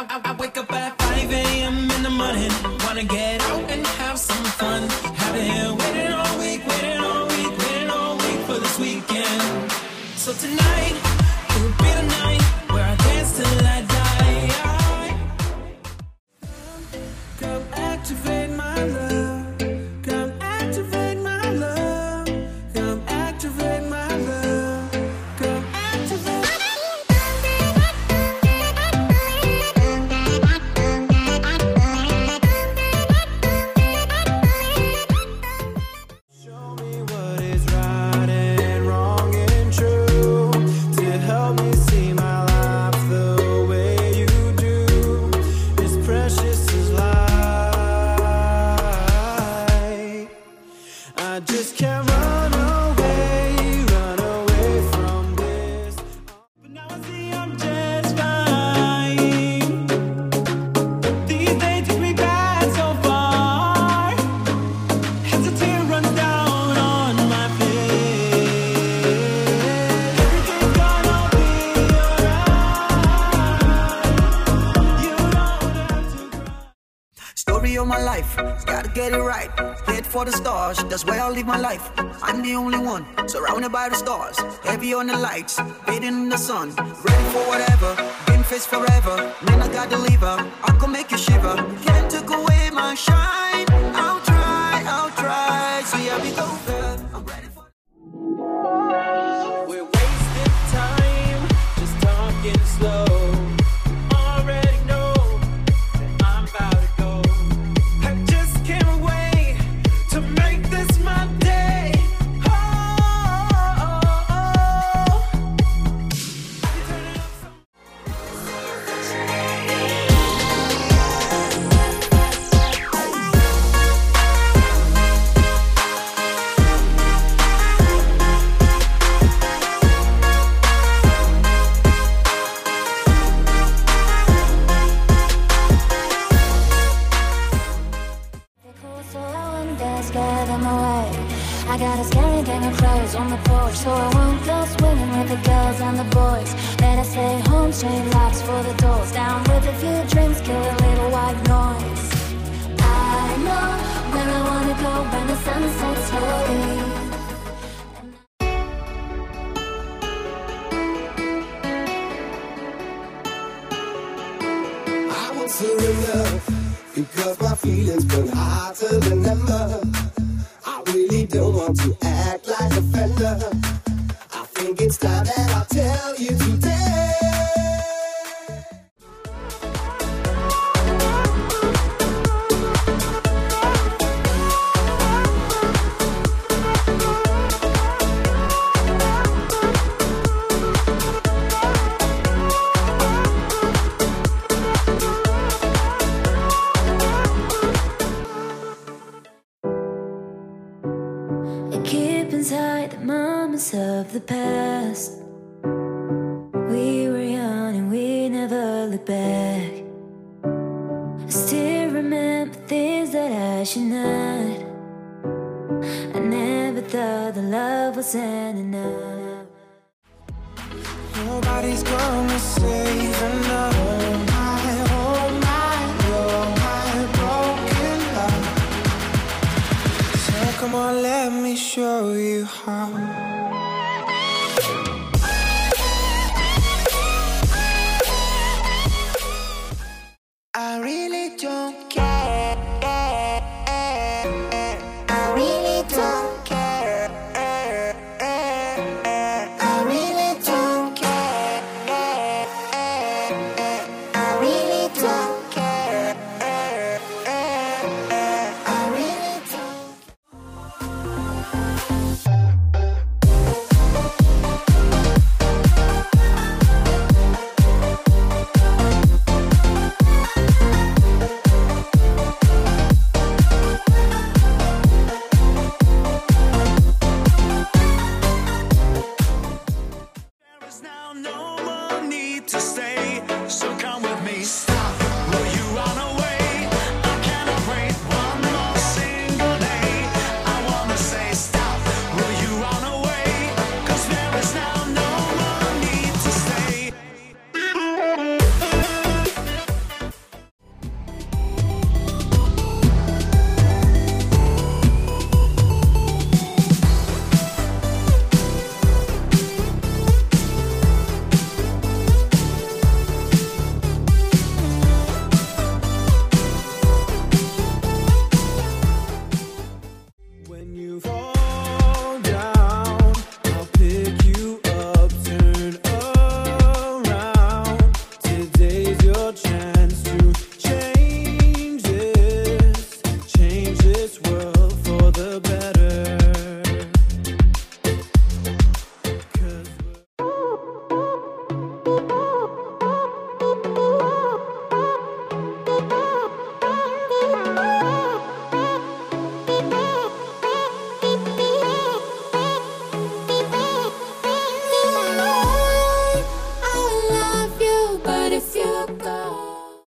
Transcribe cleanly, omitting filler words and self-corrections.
I wake up at 5 a.m. in the morning, wanna get out and have some fun. Have it here, waiting all week, waiting all week, waiting all week for this weekend. So tonight, it will be the night where I dance till I die. Come activate my love. Come activate my love. Come activate my love. Come activate. Show me what is right and wrong and true, to help me see my life the way you do. As precious as life, I just can't run away from this. But now I see I'm just fine. These days took me back so far, as a tear runs down on my face. Everything's gonna be alright. You don't have to cry. Story of my life, gotta get it right. Head for the stars, that's where I'll live my life. I'm the only one, surrounded by the stars. Heavy on the lights, bathing in the sun. Ready for whatever, been faced forever. Man, I gotta deliver, I can make you shiver. Can't take away my shine. I'll try, so yeah, we go good. I'm ready for. We're wasting time, just talking slow. Already know that I'm about to go. I just can't wait to make this my day. Oh, you turn it up so. So I won't scare them away. I got a scary gang of crows on the porch, so I won't go swinging with the girls and the boys. Better stay home, chain locks for the doors. Down with a few drinks, kill a little white noise. I know where I wanna go when the sun sets slowly. I won't surrender, because my feelings burn hotter than ever. I really don't want to act like a fender. I think it's time that I tell you today. Keep inside the moments of the past. We were young and we never looked back. I still remember things that I should not. I never thought that love wasn't enough. Nobody's gonna save another night. Oh my, you're my broken heart. So come on, let me show you how. I really don't care. I really don't care. I really don't care. I really don't care. I really don't. There is now no more need to stay.